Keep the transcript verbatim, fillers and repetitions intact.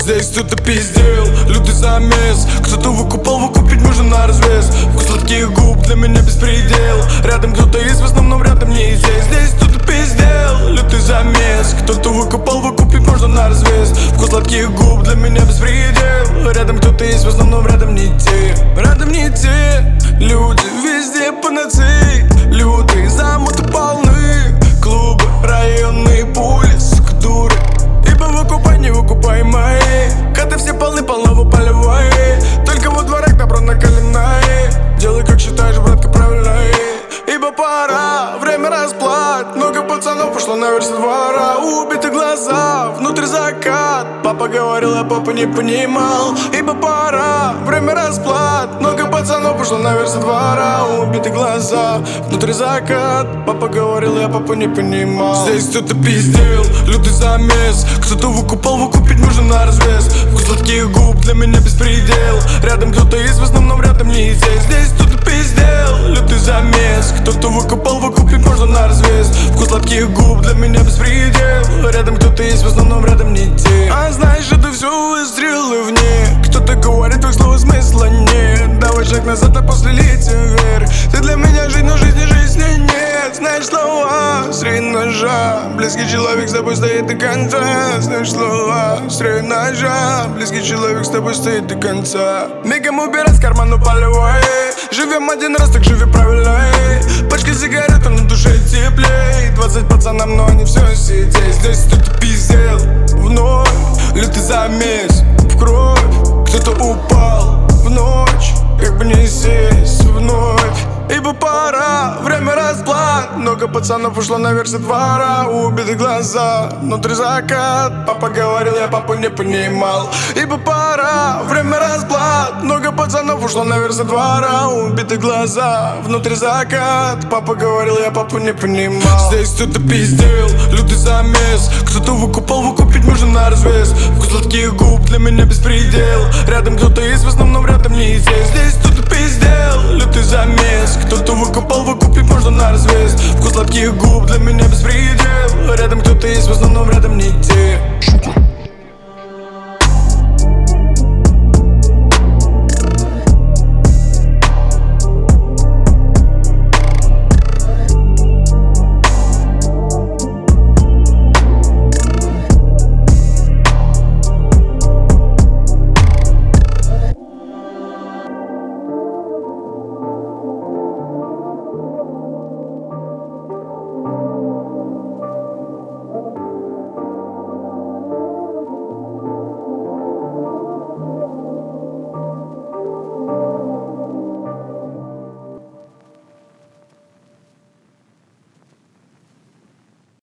Здесь кто-то пиздел, лютый замес. Кто-то выкупал, выкупить можно на развес. Вкус сладких губ для меня беспредел. Рядом кто-то есть, в основном рядом не здесь. Здесь кто-то пиздел, лютый замес. Кто-то выкупал, выкупить можно на развес. Вкус сладких губ для меня беспредел. Рядом кто-то есть, в основном рядом не те. Рядом не те люди, везде панацеи. Лютые замуты полны. Клубы, районные пули, скдуры. Ибо выкупай, не выкупай мои. Коты все полны, полного полевой. Только во дворах добро накаленное. Делай как считаешь, братка, правильно. Ибо пора, время расплат. Много пацанов пошло наверх со двора. Убиты глаза, внутрь закат. Папа говорил, а папа не понимал. Ибо пора, время расплат. Много пацанов пошло наверх со двора. Убиты глаза, внутрь закат. Папа говорил, я папу не понимал. Здесь кто-то пиздел, лютый замес. Кто-то выкупал, выкупить можно на развес. Вкус сладких губ для меня беспредел. Рядом кто-то есть, в основном рядом не здесь. Здесь кто-то пиздел, лютый замес. Кто-то выкупал, выкупить можно на развес. Вкус сладких губ для меня беспредел. Рядом кто-то есть, в основном рядом не те. А знаешь, это все выстрелы вне. Кто-то говорит, твоих слов смысла нет. Давай шаг назад, а после летим вверх. Ты для меня жизнь, но жизни жизни нет. Знаешь слова, среди ножа. Близкий человек с тобой стоит до конца. Знаешь слова, среди ножа. Близкий человек с тобой стоит до конца. Мигом убирай с кармана полевой. Живем один раз, так живи правильно. Пачка сигарет, а на душе теплей. Двадцать пацанам, но они все сидеть. Здесь кто-то пиздел вновь. Лютый замес в кровь. Кто-то упал в ночь. Как бы не сесть вновь. Ибо пора, время расплат. Много пацанов ушло наверх со двора. Убиты глаза, внутри закат. Папа говорил, я папу не понимал. Ибо пора, время расплат. Много пацанов ушло наверх со двора. Убиты глаза, внутри закат. Папа говорил, я папу не понимал. Здесь кто-то пиздел, лютый замес. Кто-то выкупал, выкупить можно на развес. Вкус сладких губ для меня беспредел. Рядом кто-то есть, в основном рядом не здесь. Здесь кто-то пиздел, лютый замес. Кто-то выкупал, выкупить можно на развес. Вкус сладких губ для меня беспредел. Рядом кто